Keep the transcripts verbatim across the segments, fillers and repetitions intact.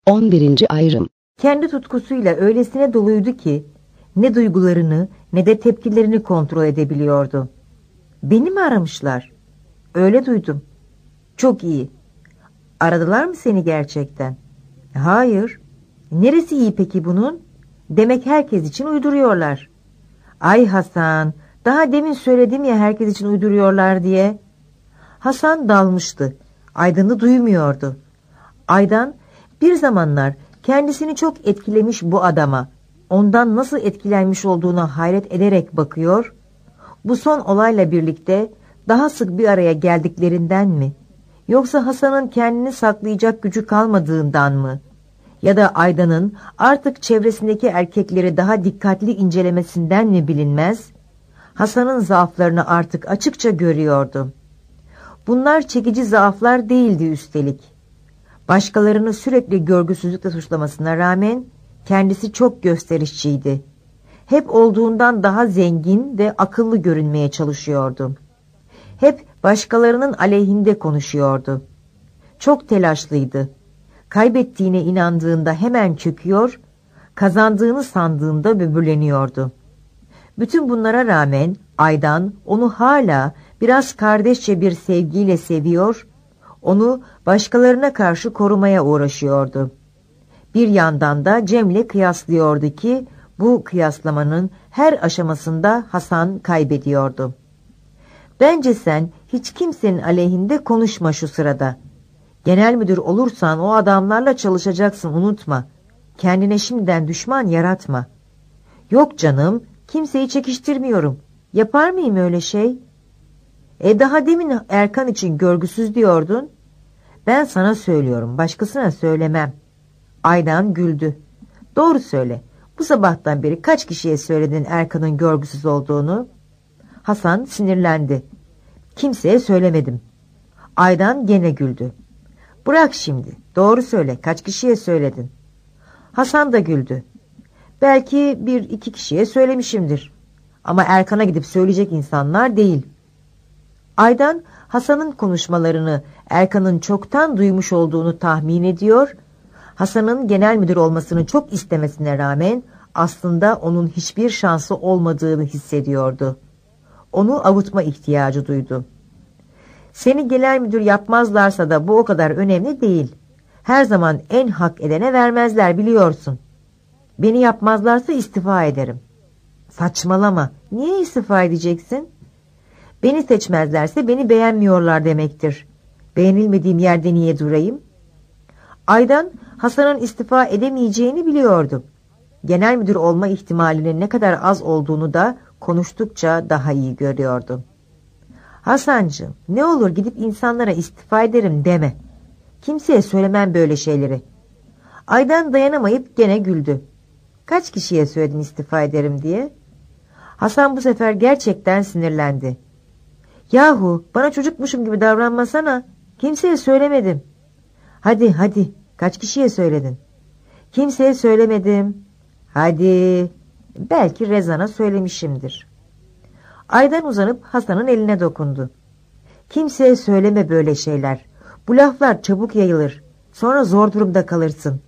on birinci ayrım. Kendi tutkusuyla öylesine doluydu ki ne duygularını ne de tepkilerini kontrol edebiliyordu. Beni mi aramışlar? Öyle duydum. Çok iyi. Aradılar mı seni gerçekten? Hayır. Neresi iyi peki bunun? Demek herkes için uyduruyorlar. Ay Hasan, daha demin söyledim ya herkes için uyduruyorlar diye. Hasan dalmıştı. Aydan'ı duymuyordu. Aydan bir zamanlar kendisini çok etkilemiş bu adama, ondan nasıl etkilenmiş olduğuna hayret ederek bakıyor. Bu son olayla birlikte daha sık bir araya geldiklerinden mi? Yoksa Hasan'ın kendini saklayacak gücü kalmadığından mı? Ya da Aydan'ın artık çevresindeki erkekleri daha dikkatli incelemesinden mi bilinmez? Hasan'ın zaaflarını artık açıkça görüyordu. Bunlar çekici zaaflar değildi üstelik. Başkalarını sürekli görgüsüzlükle suçlamasına rağmen kendisi çok gösterişçiydi. Hep olduğundan daha zengin ve akıllı görünmeye çalışıyordu. Hep başkalarının aleyhinde konuşuyordu. Çok telaşlıydı. Kaybettiğine inandığında hemen çöküyor, kazandığını sandığında böbürleniyordu. Bütün bunlara rağmen Aydan onu hala biraz kardeşçe bir sevgiyle seviyor, onu başkalarına karşı korumaya uğraşıyordu. Bir yandan da Cem'le kıyaslıyordu ki bu kıyaslamanın her aşamasında Hasan kaybediyordu. Bence sen hiç kimsenin aleyhinde konuşma şu sırada. Genel müdür olursan o adamlarla çalışacaksın, unutma. Kendine şimdiden düşman yaratma. Yok canım, kimseyi çekiştirmiyorum. Yapar mıyım öyle şey? E daha demin Erkan için görgüsüz diyordun. Ben sana söylüyorum, başkasına söylemem. Aydan güldü. Doğru söyle. Bu sabahtan beri kaç kişiye söyledin Erkan'ın görgüsüz olduğunu? Hasan sinirlendi. Kimseye söylemedim. Aydan gene güldü. Bırak şimdi. Doğru söyle. Kaç kişiye söyledin? Hasan da güldü. Belki bir iki kişiye söylemişimdir. Ama Erkan'a gidip söyleyecek insanlar değil. Aydan Hasan'ın konuşmalarını Erkan'ın çoktan duymuş olduğunu tahmin ediyor. Hasan'ın genel müdür olmasını çok istemesine rağmen aslında onun hiçbir şansı olmadığını hissediyordu. Onu avutma ihtiyacı duydu. Seni genel müdür yapmazlarsa da bu o kadar önemli değil. Her zaman en hak edene vermezler, biliyorsun. Beni yapmazlarsa istifa ederim. Saçmalama. Niye istifa edeceksin? Beni seçmezlerse beni beğenmiyorlar demektir. Beğenilmediğim yerde niye durayım? Aydan Hasan'ın istifa edemeyeceğini biliyordu. Genel müdür olma ihtimalinin ne kadar az olduğunu da konuştukça daha iyi görüyordu. Hasancığım, ne olur gidip insanlara istifa ederim deme. Kimseye söylemem böyle şeyleri. Aydan dayanamayıp gene güldü. Kaç kişiye söyledin istifa ederim diye? Hasan bu sefer gerçekten sinirlendi. Yahu bana çocukmuşum gibi davranmasana. Kimseye söylemedim. Hadi hadi, kaç kişiye söyledin? Kimseye söylemedim. Hadi, belki Rezan'a söylemişimdir. Aydan uzanıp Hasan'ın eline dokundu. Kimseye söyleme böyle şeyler. Bu laflar çabuk yayılır. Sonra zor durumda kalırsın.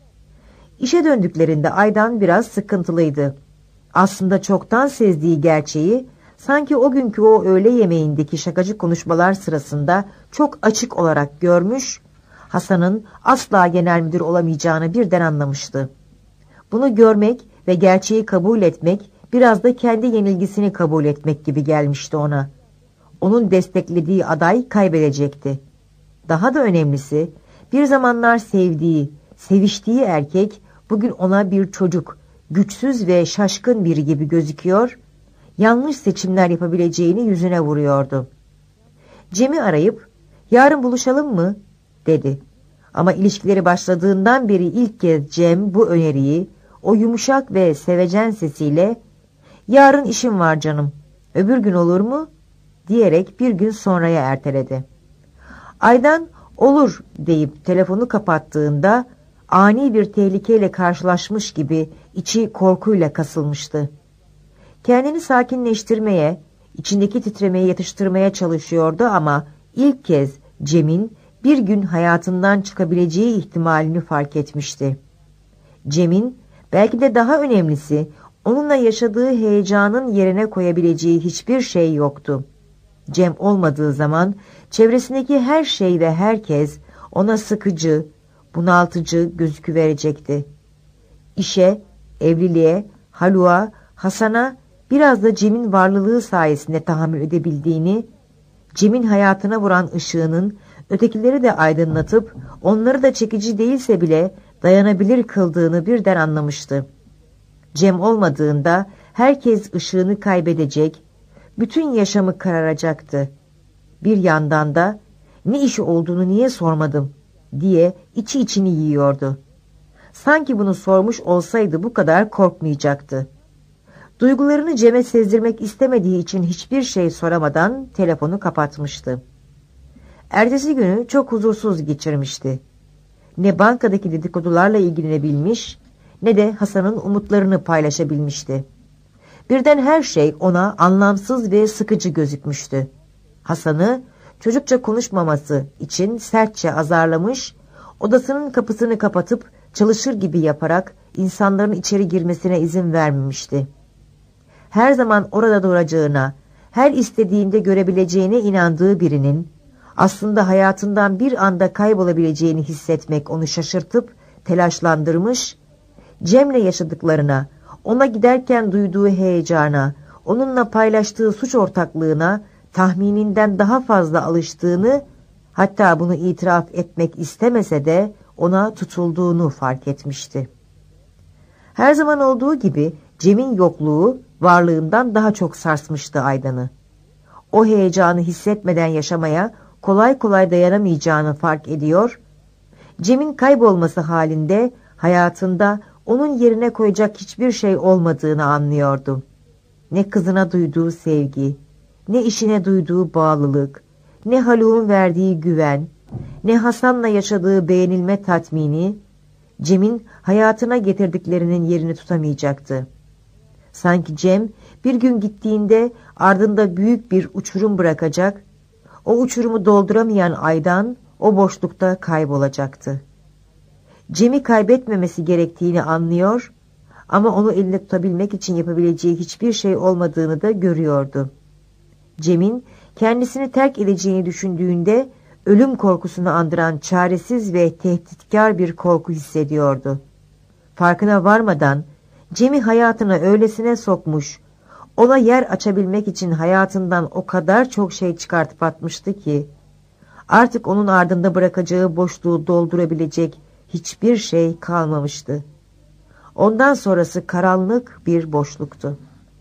İşe döndüklerinde Aydan biraz sıkıntılıydı. Aslında çoktan sezdiği gerçeği sanki o günkü o öğle yemeğindeki şakacı konuşmalar sırasında çok açık olarak görmüş, Hasan'ın asla genel müdür olamayacağını birden anlamıştı. Bunu görmek ve gerçeği kabul etmek biraz da kendi yenilgisini kabul etmek gibi gelmişti ona. Onun desteklediği aday kaybedecekti. Daha da önemlisi, bir zamanlar sevdiği, seviştiği erkek bugün ona bir çocuk, güçsüz ve şaşkın biri gibi gözüküyor, yanlış seçimler yapabileceğini yüzüne vuruyordu. Cem'i arayıp, yarın buluşalım mı? dedi. Ama ilişkileri başladığından beri ilk kez Cem bu öneriyi, o yumuşak ve sevecen sesiyle, yarın işim var canım, öbür gün olur mu? diyerek bir gün sonraya erteledi. Aydan olur deyip telefonu kapattığında ani bir tehlikeyle karşılaşmış gibi içi korkuyla kasılmıştı. Kendini sakinleştirmeye, içindeki titremeyi yatıştırmaya çalışıyordu ama ilk kez Cem'in bir gün hayatından çıkabileceği ihtimalini fark etmişti. Cem'in belki de daha önemlisi onunla yaşadığı heyecanın yerine koyabileceği hiçbir şey yoktu. Cem olmadığı zaman çevresindeki her şey ve herkes ona sıkıcı, bunaltıcı gözüküverecekti. İşe, evliliğe, Haluk'a, Hasan'a biraz da Cem'in varlılığı sayesinde tahammül edebildiğini, Cem'in hayatına vuran ışığının ötekileri de aydınlatıp onları da çekici değilse bile dayanabilir kıldığını birden anlamıştı. Cem olmadığında herkes ışığını kaybedecek, bütün yaşamı kararacaktı. Bir yandan da ne işi olduğunu niye sormadım diye içi içini yiyordu. Sanki bunu sormuş olsaydı bu kadar korkmayacaktı. Duygularını Cem'e sezdirmek istemediği için hiçbir şey soramadan telefonu kapatmıştı. Ertesi günü çok huzursuz geçirmişti. Ne bankadaki dedikodularla ilgilenebilmiş, ne de Hasan'ın umutlarını paylaşabilmişti. Birden her şey ona anlamsız ve sıkıcı gözükmüştü. Hasan'ı çocukça konuşmaması için sertçe azarlamış, odasının kapısını kapatıp çalışır gibi yaparak insanların içeri girmesine izin vermemişti. Her zaman orada duracağına, her istediğinde görebileceğine inandığı birinin aslında hayatından bir anda kaybolabileceğini hissetmek onu şaşırtıp telaşlandırmış, Cem'le yaşadıklarına, ona giderken duyduğu heyecana, onunla paylaştığı suç ortaklığına tahmininden daha fazla alıştığını, hatta bunu itiraf etmek istemese de ona tutulduğunu fark etmişti. Her zaman olduğu gibi Cem'in yokluğu varlığından daha çok sarsmıştı Aydan'ı. O heyecanı hissetmeden yaşamaya kolay kolay dayanamayacağını fark ediyor, Cem'in kaybolması halinde hayatında onun yerine koyacak hiçbir şey olmadığını anlıyordu. Ne kızına duyduğu sevgi, ne işine duyduğu bağlılık, ne Haluk'un verdiği güven, ne Hasan'la yaşadığı beğenilme tatmini, Cem'in hayatına getirdiklerinin yerini tutamayacaktı. Sanki Cem bir gün gittiğinde ardında büyük bir uçurum bırakacak, o uçurumu dolduramayan Aydan o boşlukta kaybolacaktı. Cem'i kaybetmemesi gerektiğini anlıyor ama onu elinde tutabilmek için yapabileceği hiçbir şey olmadığını da görüyordu. Cem'in kendisini terk edeceğini düşündüğünde ölüm korkusunu andıran çaresiz ve tehditkar bir korku hissediyordu. Farkına varmadan Cem'i hayatına öylesine sokmuş, ona yer açabilmek için hayatından o kadar çok şey çıkartıp atmıştı ki, artık onun ardında bırakacağı boşluğu doldurabilecek hiçbir şey kalmamıştı. Ondan sonrası karanlık bir boşluktu.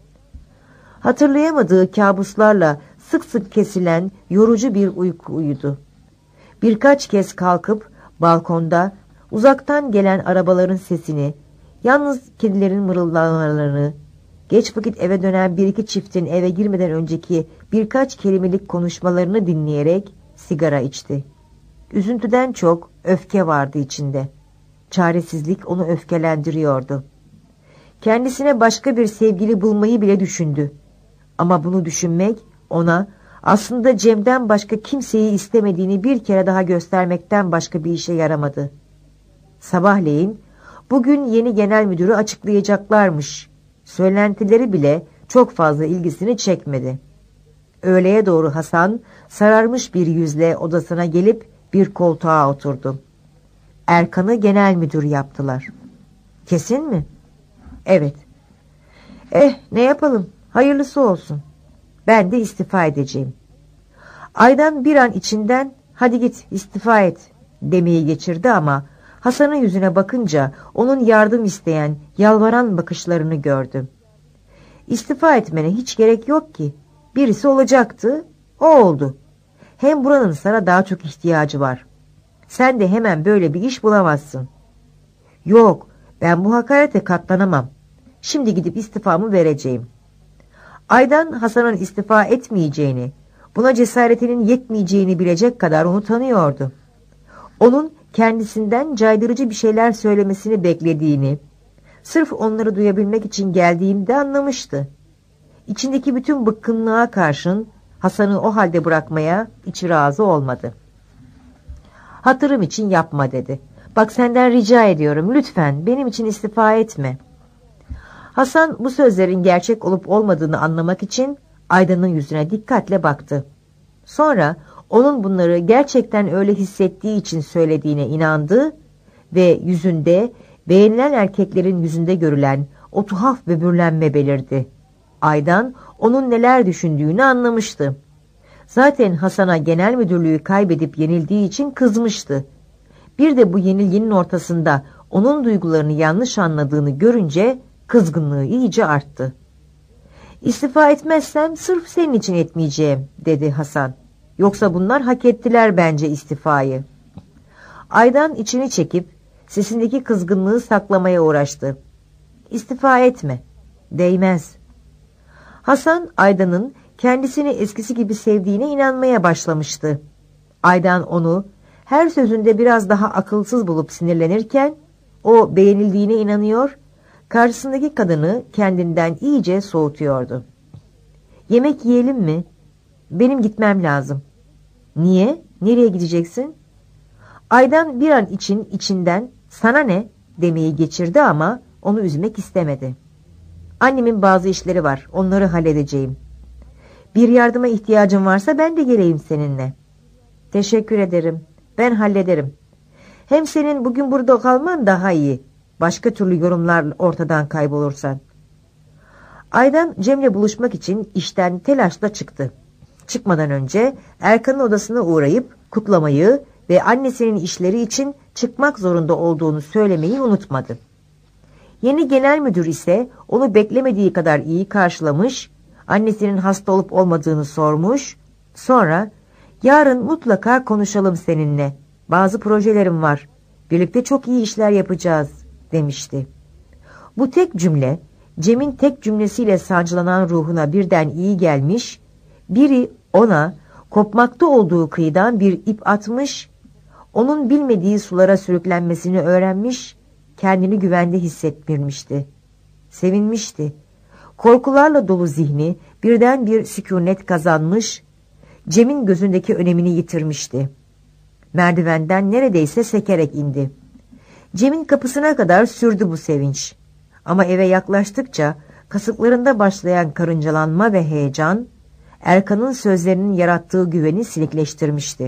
Hatırlayamadığı kabuslarla sık sık kesilen yorucu bir uyku uyudu. Birkaç kez kalkıp balkonda uzaktan gelen arabaların sesini, yalnız kedilerin mırıldamalarını, geç vakit eve dönen bir iki çiftin eve girmeden önceki birkaç kelimelik konuşmalarını dinleyerek sigara içti. Üzüntüden çok öfke vardı içinde. Çaresizlik onu öfkelendiriyordu. Kendisine başka bir sevgili bulmayı bile düşündü. Ama bunu düşünmek ona aslında Cem'den başka kimseyi istemediğini bir kere daha göstermekten başka bir işe yaramadı. Sabahleyin bugün yeni genel müdürü açıklayacaklarmış. Söylentileri bile çok fazla ilgisini çekmedi. Öğleye doğru Hasan sararmış bir yüzle odasına gelip bir koltuğa oturdu. Erkan'ı genel müdür yaptılar. Kesin mi? Evet. Eh ne yapalım, hayırlısı olsun. Ben de istifa edeceğim. Aydan bir an içinden hadi git istifa et demeyi geçirdi ama Hasan'ın yüzüne bakınca onun yardım isteyen, yalvaran bakışlarını gördü. İstifa etmene hiç gerek yok ki. Birisi olacaktı, o oldu. Hem buranın sana daha çok ihtiyacı var. Sen de hemen böyle bir iş bulamazsın. Yok, ben bu hakarete katlanamam. Şimdi gidip istifamı vereceğim. Aydan Hasan'ın istifa etmeyeceğini, buna cesaretinin yetmeyeceğini bilecek kadar onu tanıyordu. Onun kendisinden caydırıcı bir şeyler söylemesini beklediğini, sırf onları duyabilmek için geldiğini de anlamıştı. İçindeki bütün bıkkınlığa karşın Hasan'ı o halde bırakmaya içi razı olmadı. Hatırım için yapma dedi. Bak senden rica ediyorum, lütfen benim için istifa etme. Hasan bu sözlerin gerçek olup olmadığını anlamak için Aydan'ın yüzüne dikkatle baktı. Sonra onun bunları gerçekten öyle hissettiği için söylediğine inandı ve yüzünde, beğenilen erkeklerin yüzünde görülen o tuhaf böbürlenme belirdi. Aydan onun neler düşündüğünü anlamıştı. Zaten Hasan'a genel müdürlüğü kaybedip yenildiği için kızmıştı. Bir de bu yenilginin ortasında onun duygularını yanlış anladığını görünce kızgınlığı iyice arttı. İstifa etmezsem sırf senin için etmeyeceğim dedi Hasan. Yoksa bunlar hak ettiler bence istifayı. Aydan içini çekip sesindeki kızgınlığı saklamaya uğraştı. İstifa etme, değmez. Hasan Aydan'ın kendisini eskisi gibi sevdiğine inanmaya başlamıştı. Aydan onu her sözünde biraz daha akılsız bulup sinirlenirken o beğenildiğine inanıyor, karşısındaki kadını kendinden iyice soğutuyordu. Yemek yiyelim mi? Benim gitmem lazım. Niye? Nereye gideceksin? Aydan bir an için içinden sana ne demeyi geçirdi ama onu üzmek istemedi. Annemin bazı işleri var, onları halledeceğim. Bir yardıma ihtiyacın varsa ben de geleyim seninle. Teşekkür ederim, ben hallederim. Hem senin bugün burada kalman daha iyi. Başka türlü yorumlar ortadan kaybolursan. Aydan Cem'le buluşmak için işten telaşla çıktı. Çıkmadan önce Erkan'ın odasına uğrayıp kutlamayı ve annesinin işleri için çıkmak zorunda olduğunu söylemeyi unutmadı. Yeni genel müdür ise onu beklemediği kadar iyi karşılamış, annesinin hasta olup olmadığını sormuş, sonra yarın mutlaka konuşalım seninle, bazı projelerim var, birlikte çok iyi işler yapacağız demişti. Bu tek cümle Cem'in tek cümlesiyle sancılanan ruhuna birden iyi gelmiş, biri ona kopmakta olduğu kıyıdan bir ip atmış, onun bilmediği sulara sürüklenmesini öğrenmiş, kendini güvende hissettirmişti. Sevinmişti. Korkularla dolu zihni birden bir sükunet kazanmış, Cem'in gözündeki önemini yitirmişti. Merdivenden neredeyse sekerek indi. Cem'in kapısına kadar sürdü bu sevinç. Ama eve yaklaştıkça kasıklarında başlayan karıncalanma ve heyecan, Erkan'ın sözlerinin yarattığı güveni silikleştirmişti.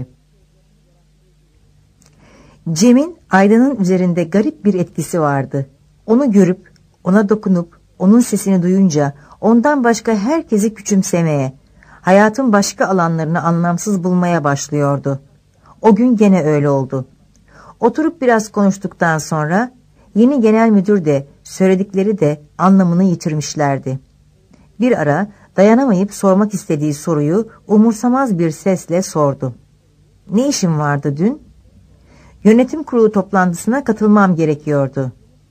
Cem'in Aydan'ın üzerinde garip bir etkisi vardı. Onu görüp, ona dokunup, onun sesini duyunca ondan başka herkesi küçümsemeye, hayatın başka alanlarını anlamsız bulmaya başlıyordu. O gün gene öyle oldu. Oturup biraz konuştuktan sonra yeni genel müdür de söyledikleri de anlamını yitirmişlerdi. Bir ara dayanamayıp sormak istediği soruyu umursamaz bir sesle sordu. Ne işin vardı dün? Yönetim kurulu toplantısına katılmam gerekiyordu.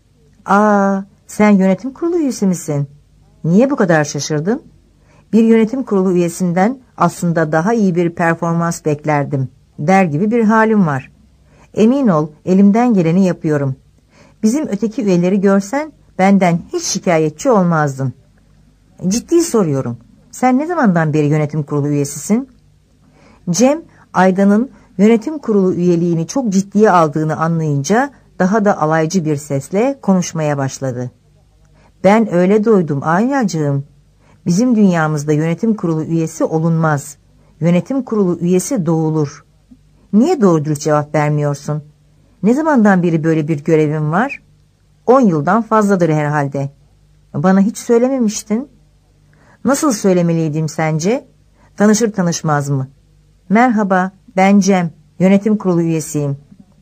Aa, sen yönetim kurulu üyesi misin? Niye bu kadar şaşırdın? Bir yönetim kurulu üyesinden aslında daha iyi bir performans beklerdim der gibi bir halim var. Emin ol, elimden geleni yapıyorum. Bizim öteki üyeleri görsen benden hiç şikayetçi olmazdın. Ciddi soruyorum. Sen ne zamandan beri yönetim kurulu üyesisin? Cem, Aydan'ın yönetim kurulu üyeliğini çok ciddiye aldığını anlayınca daha da alaycı bir sesle konuşmaya başladı. Ben öyle duydum Aylacığım. Bizim dünyamızda yönetim kurulu üyesi olunmaz. Yönetim kurulu üyesi doğulur. Niye doğru dürüst cevap vermiyorsun? Ne zamandan beri böyle bir görevin var? On yıldan fazladır herhalde. Bana hiç söylememiştin. Nasıl söylemeliydim sence? Tanışır tanışmaz mı? Merhaba, ben Cem, yönetim kurulu üyesiyim.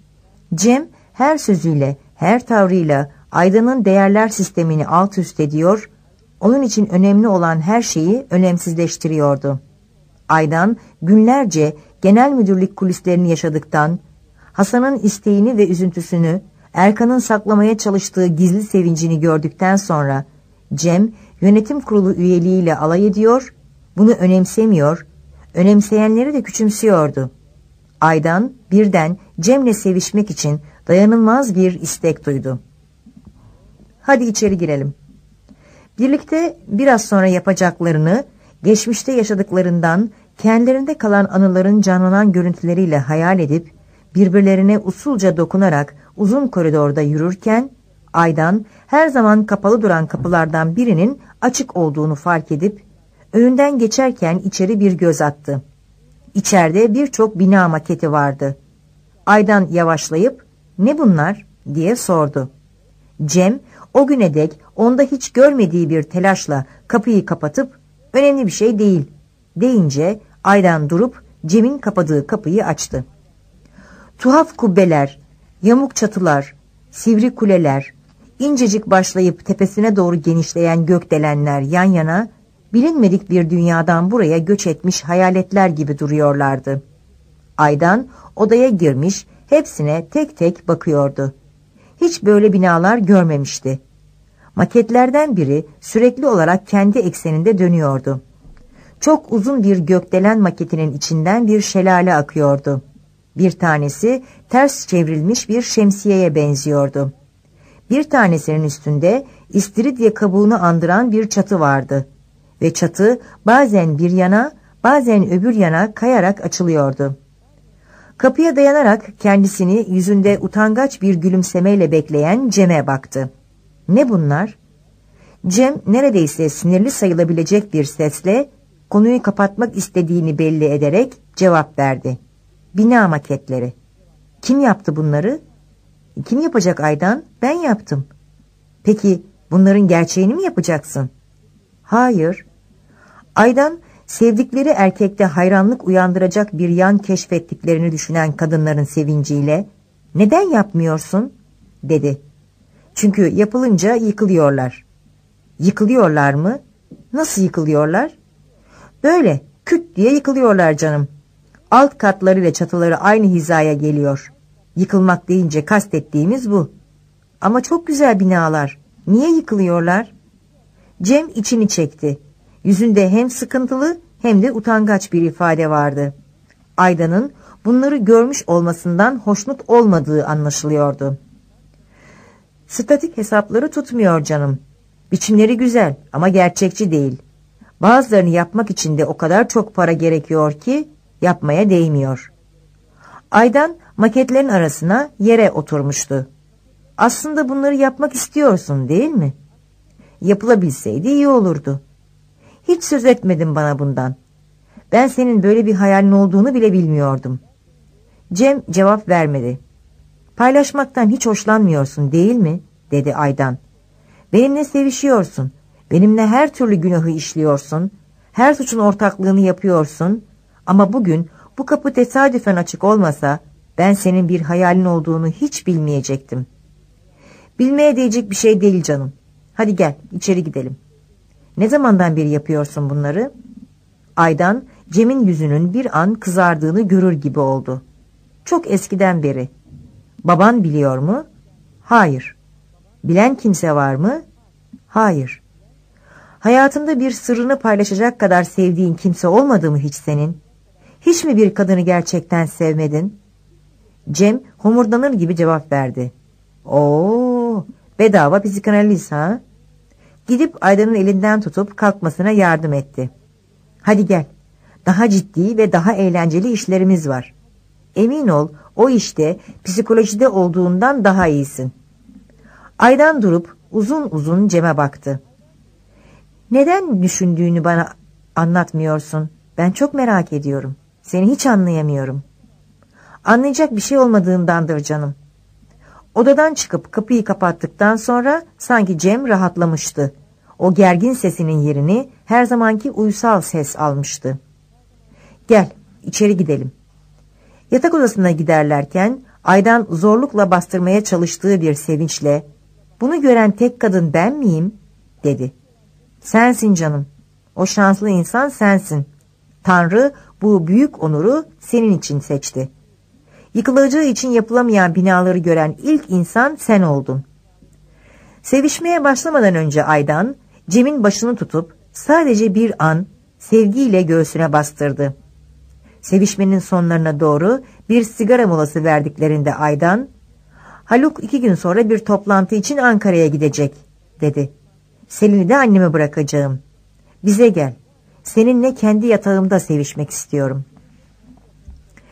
Cem her sözüyle, her tavrıyla Aydan'ın değerler sistemini alt üst ediyor, onun için önemli olan her şeyi önemsizleştiriyordu. Aydan günlerce genel müdürlük kulislerini yaşadıktan, Hasan'ın isteğini ve üzüntüsünü, Erkan'ın saklamaya çalıştığı gizli sevincini gördükten sonra Cem yönetim kurulu üyeliğiyle alay ediyor, bunu önemsemiyor, önemseyenleri de küçümsüyordu. Aydan birden Cem'le sevişmek için dayanılmaz bir istek duydu. Hadi içeri girelim. Birlikte biraz sonra yapacaklarını, geçmişte yaşadıklarından kendilerinde kalan anıların canlanan görüntüleriyle hayal edip birbirlerine usulca dokunarak uzun koridorda yürürken, Aydan her zaman kapalı duran kapılardan birinin açık olduğunu fark edip, önünden geçerken içeri bir göz attı. İçeride birçok bina maketi vardı. Aydan yavaşlayıp, "Ne bunlar?" diye sordu. Cem, o güne dek onda hiç görmediği bir telaşla kapıyı kapatıp, "Önemli bir şey değil" deyince, Aydan durup Cem'in kapadığı kapıyı açtı. Tuhaf kubbeler, yamuk çatılar, sivri kuleler, incecik başlayıp tepesine doğru genişleyen gökdelenler yan yana, bilinmedik bir dünyadan buraya göç etmiş hayaletler gibi duruyorlardı. Aydan odaya girmiş, hepsine tek tek bakıyordu. Hiç böyle binalar görmemişti. Maketlerden biri sürekli olarak kendi ekseninde dönüyordu. Çok uzun bir gökdelen maketinin içinden bir şelale akıyordu. Bir tanesi ters çevrilmiş bir şemsiyeye benziyordu. Bir tanesinin üstünde istiridye kabuğunu andıran bir çatı vardı ve çatı bazen bir yana, bazen öbür yana kayarak açılıyordu. Kapıya dayanarak kendisini yüzünde utangaç bir gülümsemeyle bekleyen Cem'e baktı. "Ne bunlar?" Cem neredeyse sinirli sayılabilecek bir sesle konuyu kapatmak istediğini belli ederek cevap verdi. "Bina maketleri." "Kim yaptı bunları?" "Kim yapacak Aydan? Ben yaptım." "Peki bunların gerçeğini mi yapacaksın?" "Hayır." Aydan, sevdikleri erkekte hayranlık uyandıracak bir yan keşfettiklerini düşünen kadınların sevinciyle, "Neden yapmıyorsun?" dedi. "Çünkü yapılınca yıkılıyorlar." "Yıkılıyorlar mı? Nasıl yıkılıyorlar?" "Böyle küt diye yıkılıyorlar canım. Alt katları ile çatıları aynı hizaya geliyor. Yıkılmak deyince kastettiğimiz bu." "Ama çok güzel binalar. Niye yıkılıyorlar?" Cem içini çekti. Yüzünde hem sıkıntılı hem de utangaç bir ifade vardı. Aydan'ın bunları görmüş olmasından hoşnut olmadığı anlaşılıyordu. "Statik hesapları tutmuyor canım. Biçimleri güzel ama gerçekçi değil. Bazılarını yapmak için de o kadar çok para gerekiyor ki yapmaya değmiyor." Aydan maketlerin arasına yere oturmuştu. "Aslında bunları yapmak istiyorsun değil mi?" "Yapılabilseydi iyi olurdu." "Hiç söz etmedin bana bundan. Ben senin böyle bir hayalin olduğunu bile bilmiyordum." Cem cevap vermedi. "Paylaşmaktan hiç hoşlanmıyorsun değil mi?" dedi Aydan. "Benimle sevişiyorsun. Benimle her türlü günahı işliyorsun. Her suçun ortaklığını yapıyorsun. Ama bugün bu kapı tesadüfen açık olmasa ben senin bir hayalin olduğunu hiç bilmeyecektim." "Bilmeye değecek bir şey değil canım. Hadi gel içeri gidelim." "Ne zamandan beri yapıyorsun bunları?" Aydan Cem'in yüzünün bir an kızardığını görür gibi oldu. "Çok eskiden beri." "Baban biliyor mu?" "Hayır." "Bilen kimse var mı?" "Hayır." "Hayatında bir sırrını paylaşacak kadar sevdiğin kimse olmadı mı hiç senin? Hiç mi bir kadını gerçekten sevmedin?" Cem homurdanır gibi cevap verdi. "Oo, bedava psikanaliz ha?" Gidip Aydan'ın elinden tutup kalkmasına yardım etti. "Hadi gel. Daha ciddi ve daha eğlenceli işlerimiz var. Emin ol o işte psikolojide olduğundan daha iyisin." Aydan durup uzun uzun Cem'e baktı. "Neden düşündüğünü bana anlatmıyorsun? Ben çok merak ediyorum. Seni hiç anlayamıyorum." "Anlayacak bir şey olmadığındandır canım." Odadan çıkıp kapıyı kapattıktan sonra sanki Cem rahatlamıştı. O gergin sesinin yerini her zamanki uysal ses almıştı. "Gel, içeri gidelim." Yatak odasına giderlerken Aydan zorlukla bastırmaya çalıştığı bir sevinçle, "Bunu gören tek kadın ben miyim?" dedi. "Sensin canım. O şanslı insan sensin. Tanrı bu büyük onuru senin için seçti. Yıkılacağı için yapılamayan binaları gören ilk insan sen oldun." Sevişmeye başlamadan önce Aydan, Cem'in başını tutup sadece bir an sevgiyle göğsüne bastırdı. Sevişmenin sonlarına doğru bir sigara molası verdiklerinde Aydan, "Haluk iki gün sonra bir toplantı için Ankara'ya gidecek," dedi. "Selin'i de anneme bırakacağım. Bize gel. Seninle kendi yatağımda sevişmek istiyorum."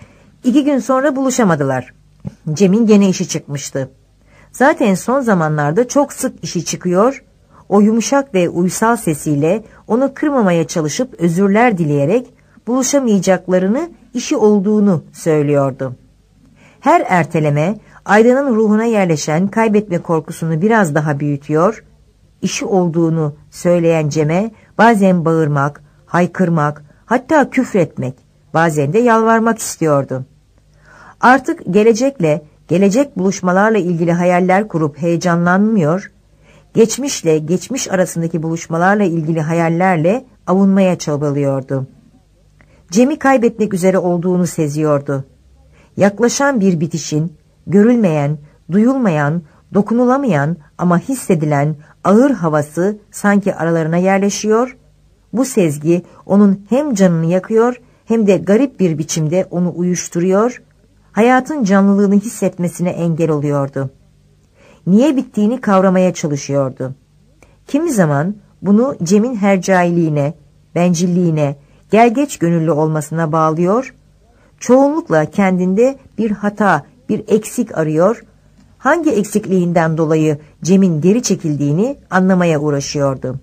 İki gün sonra buluşamadılar. Cem'in gene işi çıkmıştı. Zaten son zamanlarda çok sık işi çıkıyor, o yumuşak ve uysal sesiyle onu kırmamaya çalışıp özürler dileyerek buluşamayacaklarını, işi olduğunu söylüyordu. Her erteleme Ayda'nın ruhuna yerleşen kaybetme korkusunu biraz daha büyütüyor, işi olduğunu söyleyen Cem'e bazen bağırmak, haykırmak, hatta küfretmek, bazen de yalvarmak istiyordu. Artık gelecekle, gelecek buluşmalarla ilgili hayaller kurup heyecanlanmıyor, geçmişle geçmiş arasındaki buluşmalarla ilgili hayallerle avunmaya çabalıyordu. Cem'i kaybetmek üzere olduğunu seziyordu. Yaklaşan bir bitişin, görülmeyen, duyulmayan, dokunulamayan ama hissedilen ağır havası sanki aralarına yerleşiyor. Bu sezgi onun hem canını yakıyor hem de garip bir biçimde onu uyuşturuyor, hayatın canlılığını hissetmesine engel oluyordu. Niye bittiğini kavramaya çalışıyordu. Kimi zaman bunu Cem'in hercailiğine, bencilliğine, gelgeç gönüllü olmasına bağlıyor, çoğunlukla kendinde bir hata, bir eksik arıyor, hangi eksikliğinden dolayı Cem'in geri çekildiğini anlamaya uğraşıyordu.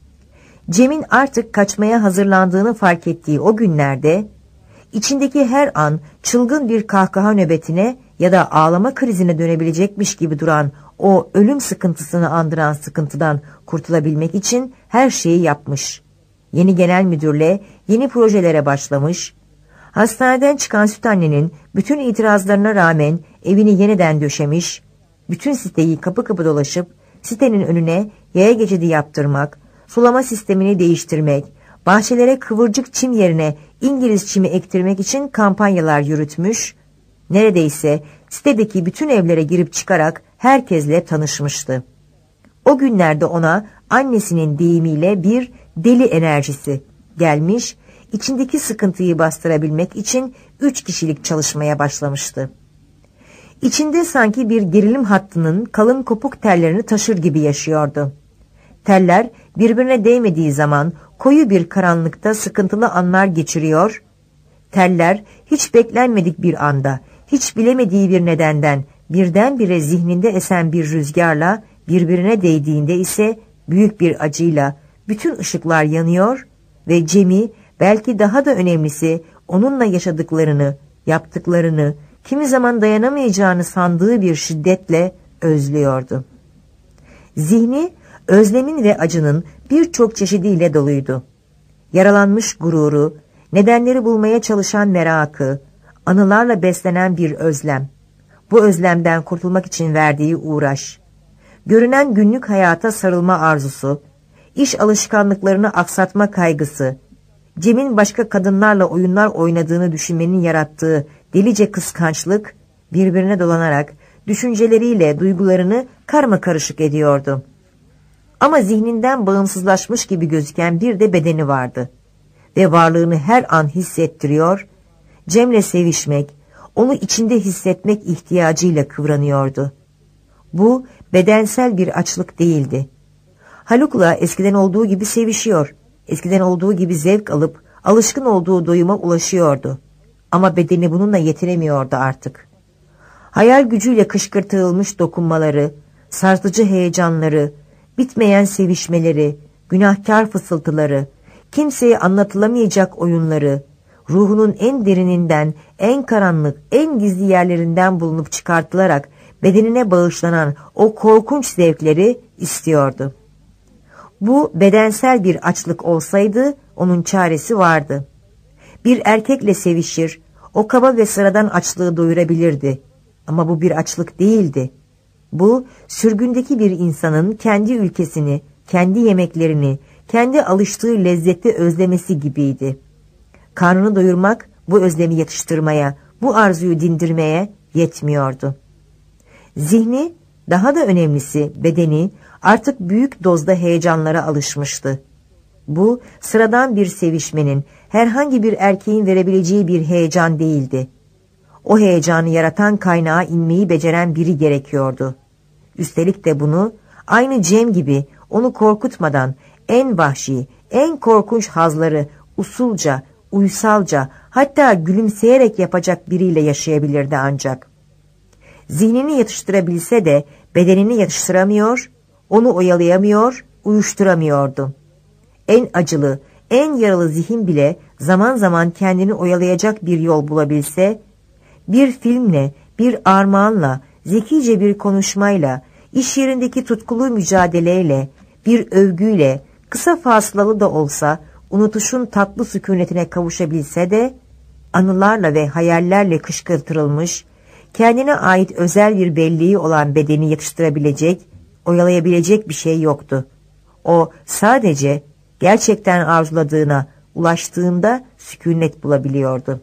Cem'in artık kaçmaya hazırlandığını fark ettiği o günlerde, içindeki her an çılgın bir kahkaha nöbetine ya da ağlama krizine dönebilecekmiş gibi duran o ölüm sıkıntısını andıran sıkıntıdan kurtulabilmek için her şeyi yapmış. Yeni genel müdürle yeni projelere başlamış, hastaneden çıkan süt annenin bütün itirazlarına rağmen evini yeniden döşemiş, bütün siteyi kapı kapı dolaşıp sitenin önüne yaya geçidi yaptırmak, sulama sistemini değiştirmek, bahçelere kıvırcık çim yerine İngiliz çimi ektirmek için kampanyalar yürütmüş, neredeyse sitedeki bütün evlere girip çıkarak herkesle tanışmıştı. O günlerde ona annesinin deyimiyle bir deli enerjisi gelmiş, içindeki sıkıntıyı bastırabilmek için üç kişilik çalışmaya başlamıştı. İçinde sanki bir gerilim hattının kalın kopuk tellerini taşır gibi yaşıyordu. Teller birbirine değmediği zaman koyu bir karanlıkta sıkıntılı anlar geçiriyor, teller hiç beklenmedik bir anda, hiç bilemediği bir nedenden birdenbire zihninde esen bir rüzgarla birbirine değdiğinde ise büyük bir acıyla bütün ışıklar yanıyor ve Cem'i, belki daha da önemlisi onunla yaşadıklarını, yaptıklarını, kimi zaman dayanamayacağını sandığı bir şiddetle özlüyordu. Zihni özlemin ve acının birçok çeşidiyle doluydu. Yaralanmış gururu, nedenleri bulmaya çalışan merakı, anılarla beslenen bir özlem. Bu özlemden kurtulmak için verdiği uğraş, görünen günlük hayata sarılma arzusu, iş alışkanlıklarını aksatma kaygısı, Cem'in başka kadınlarla oyunlar oynadığını düşünmenin yarattığı delice kıskançlık, birbirine dolanarak düşünceleriyle duygularını karmakarışık ediyordu. Ama zihninden bağımsızlaşmış gibi gözüken bir de bedeni vardı ve varlığını her an hissettiriyor, Cem'le sevişmek, onu içinde hissetmek ihtiyacıyla kıvranıyordu. Bu bedensel bir açlık değildi. Haluk'la eskiden olduğu gibi sevişiyor, eskiden olduğu gibi zevk alıp alışkın olduğu doyuma ulaşıyordu. Ama bedeni bununla yetinemiyordu artık. Hayal gücüyle kışkırtılmış dokunmaları, sarsıcı heyecanları, bitmeyen sevişmeleri, günahkar fısıltıları, kimseye anlatılamayacak oyunları, ruhunun en derininden, en karanlık, en gizli yerlerinden bulunup çıkartılarak bedenine bağışlanan o korkunç zevkleri istiyordu. Bu bedensel bir açlık olsaydı onun çaresi vardı. Bir erkekle sevişir, o kaba ve sıradan açlığı doyurabilirdi. Ama bu bir açlık değildi. Bu, sürgündeki bir insanın kendi ülkesini, kendi yemeklerini, kendi alıştığı lezzeti özlemesi gibiydi. Karnını doyurmak, bu özlemi yatıştırmaya, bu arzuyu dindirmeye yetmiyordu. Zihni, daha da önemlisi bedeni, artık büyük dozda heyecanlara alışmıştı. Bu, sıradan bir sevişmenin, herhangi bir erkeğin verebileceği bir heyecan değildi. O heyecanı yaratan kaynağa inmeyi beceren biri gerekiyordu. Üstelik de bunu, aynı Cem gibi onu korkutmadan en vahşi, en korkunç hazları usulca, uysalca, Hatta gülümseyerek yapacak biriyle yaşayabilirdi ancak. Zihnini yatıştırabilse de bedenini yatıştıramıyor, onu oyalayamıyor, uyuşturamıyordu. En acılı, en yaralı zihin bile zaman zaman kendini oyalayacak bir yol bulabilse, bir filmle, bir armağanla, zekice bir konuşmayla, iş yerindeki tutkulu mücadeleyle, bir övgüyle, kısa fasılalı da olsa unutuşun tatlı sükunetine kavuşabilse de, anılarla ve hayallerle kışkırtılmış, kendine ait özel bir belleği olan bedeni yatıştırabilecek, oyalayabilecek bir şey yoktu. O sadece gerçekten arzuladığına ulaştığında sükunet bulabiliyordu.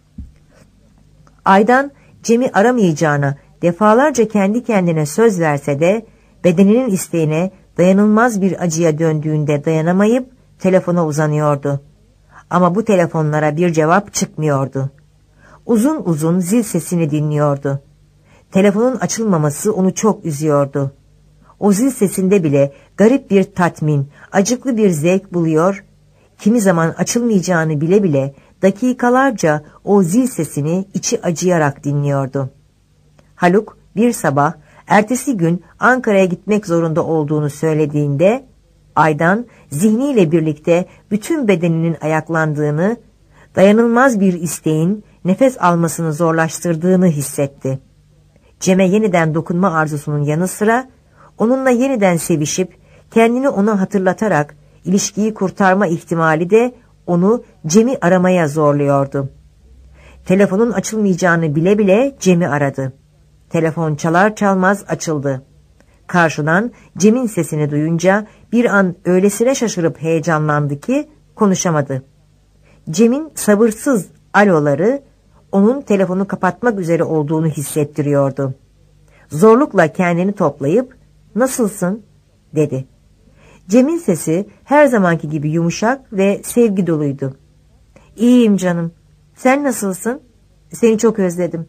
Aydan Cem'i aramayacağına defalarca kendi kendine söz verse de bedeninin isteğine dayanılmaz bir acıya döndüğünde dayanamayıp telefona uzanıyordu. Ama bu telefonlara bir cevap çıkmıyordu. Uzun uzun zil sesini dinliyordu. Telefonun açılmaması onu çok üzüyordu. O zil sesinde bile garip bir tatmin, acıklı bir zevk buluyor, kimi zaman açılmayacağını bile bile dakikalarca o zil sesini içi acıyarak dinliyordu. Haluk bir sabah ertesi gün Ankara'ya gitmek zorunda olduğunu söylediğinde Aydan zihniyle birlikte bütün bedeninin ayaklandığını, dayanılmaz bir isteğin nefes almasını zorlaştırdığını hissetti. Cem'e yeniden dokunma arzusunun yanı sıra onunla yeniden sevişip kendini ona hatırlatarak ilişkiyi kurtarma ihtimali de onu Cem'i aramaya zorluyordu. Telefonun açılmayacağını bile bile Cem'i aradı. Telefon çalar çalmaz açıldı. Karşıdan Cem'in sesini duyunca bir an öylesine şaşırıp heyecanlandı ki konuşamadı. Cem'in sabırsız aloları onun telefonu kapatmak üzere olduğunu hissettiriyordu. Zorlukla kendini toplayıp "Nasılsın?" dedi. Cem'in sesi her zamanki gibi yumuşak ve sevgi doluydu. "İyiyim canım. Sen nasılsın? Seni çok özledim."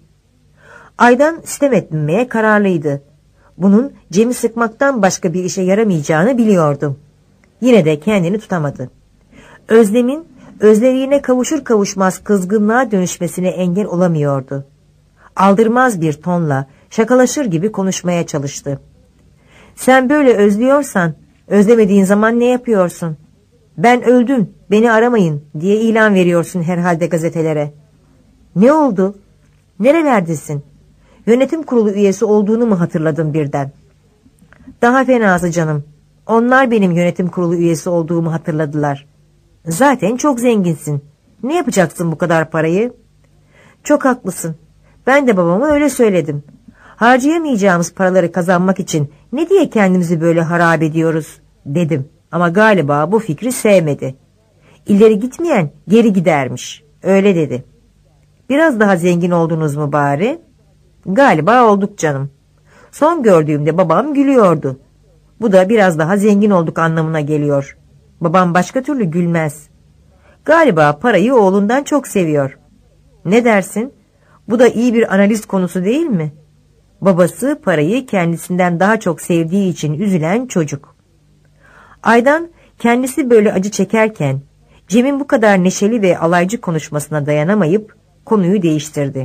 Aydan sitem etmemeye kararlıydı. Bunun Cem'i sıkmaktan başka bir işe yaramayacağını biliyordu. Yine de kendini tutamadı. Özlemin özlediğine kavuşur kavuşmaz kızgınlığa dönüşmesine engel olamıyordu. Aldırmaz bir tonla şakalaşır gibi konuşmaya çalıştı. "Sen böyle özlüyorsan özlemediğin zaman ne yapıyorsun? Ben öldüm, beni aramayın diye ilan veriyorsun herhalde gazetelere. Ne oldu? Nerelerdesin? Yönetim kurulu üyesi olduğunu mu hatırladın birden?" "Daha fenası canım. Onlar benim yönetim kurulu üyesi olduğumu hatırladılar. Zaten çok zenginsin. Ne yapacaksın bu kadar parayı?" "Çok haklısın. Ben de babama öyle söyledim. Harcayamayacağımız paraları kazanmak için ne diye kendimizi böyle harap ediyoruz dedim. Ama galiba bu fikri sevmedi. İleri gitmeyen geri gidermiş. Öyle dedi." "Biraz daha zengin oldunuz mu bari?" "Galiba olduk canım. Son gördüğümde babam gülüyordu. Bu da biraz daha zengin olduk anlamına geliyor. Babam başka türlü gülmez. Galiba parayı oğlundan çok seviyor. Ne dersin? Bu da iyi bir analiz konusu değil mi? Babası parayı kendisinden daha çok sevdiği için üzülen çocuk." Aydan kendisi böyle acı çekerken Cem'in bu kadar neşeli ve alaycı konuşmasına dayanamayıp konuyu değiştirdi.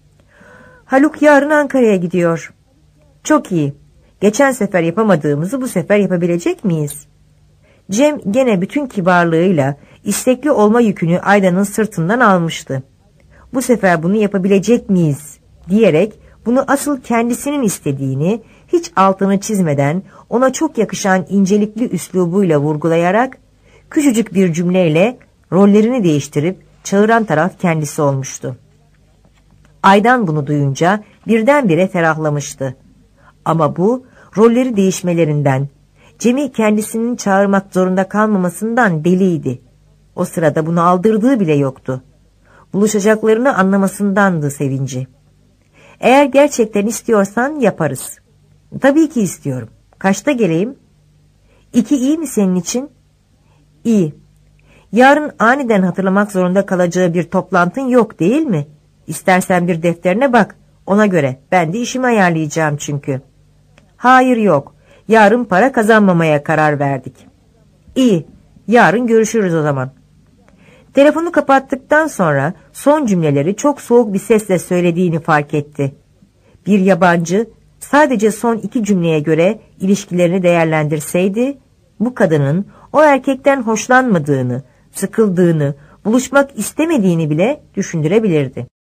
"Haluk yarın Ankara'ya gidiyor." "Çok iyi. Geçen sefer yapamadığımızı bu sefer yapabilecek miyiz?" Cem gene bütün kibarlığıyla istekli olma yükünü Aydan'ın sırtından almıştı. "Bu sefer bunu yapabilecek miyiz?" diyerek bunu asıl kendisinin istediğini hiç altını çizmeden ona çok yakışan incelikli üslubuyla vurgulayarak küçücük bir cümleyle rollerini değiştirip çağıran taraf kendisi olmuştu. Aydan bunu duyunca birdenbire ferahlamıştı. Ama bu rolleri değişmelerinden, Cem'i kendisinin çağırmak zorunda kalmamasından deliydi. O sırada bunu aldırdığı bile yoktu. Buluşacaklarını anlamasındandı sevinci. "Eğer gerçekten istiyorsan yaparız." "Tabii ki istiyorum. Kaçta geleyim?" "İki iyi mi senin için?" "İyi. Yarın aniden hatırlamak zorunda kalacağı bir toplantın yok değil mi? İstersen bir defterine bak. Ona göre ben de işimi ayarlayacağım çünkü." "Hayır yok. Yarın para kazanmamaya karar verdik." "İyi. Yarın görüşürüz o zaman." Telefonu kapattıktan sonra son cümleleri çok soğuk bir sesle söylediğini fark etti. Bir yabancı sadece son iki cümleye göre ilişkilerini değerlendirseydi, bu kadının o erkekten hoşlanmadığını, sıkıldığını, buluşmak istemediğini bile düşündürebilirdi.